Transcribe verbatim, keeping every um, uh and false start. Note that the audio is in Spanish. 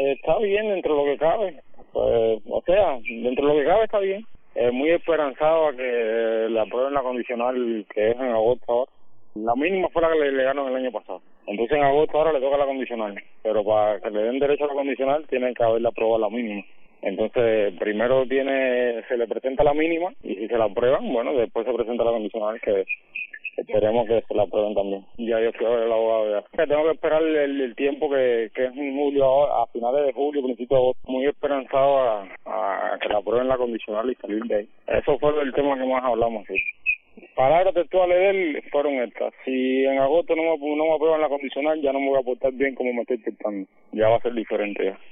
Está bien dentro de lo que cabe, pues, o sea, dentro de lo que cabe está bien. Eh, muy esperanzado a que le aprueben la condicional que es en agosto ahora. La mínima fue la que le, le ganó el año pasado. Entonces en agosto ahora le toca la condicional, pero para que le den derecho a la condicional tienen que haberle aprobado la mínima. Entonces primero tiene se le presenta la mínima y si se la aprueban, bueno, después se presenta la condicional que esperemos que se la aprueben también. Ya yo fui a ver el abogado ya. Que tengo que esperar el, el tiempo que, que es en julio, ahora, a finales de julio, principios de agosto. Muy esperanzado a, a que la aprueben la condicional y salir de ahí. Eso fue el tema que más hablamos, sí. Palabras textuales de él fueron estas: si en agosto no me, no me aprueban la condicional, ya no me voy a portar bien como me estoy portando. Ya va a ser diferente ya.